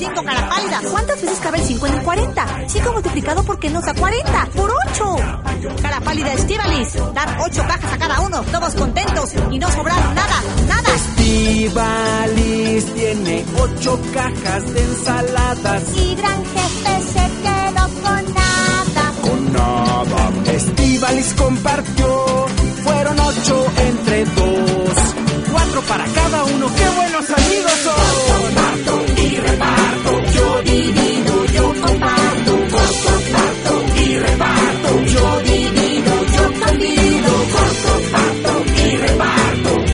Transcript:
5 cara pálida. ¿Cuántas veces cabe el 5 en el 40? 5 multiplicado por qué nos da 40. ¡Por 8! Cara pálida Estíbalis. Dar 8 cajas a cada uno. Todos contentos y no sobraron nada. Estíbalis tiene 8 cajas de ensaladas. Y gran jefe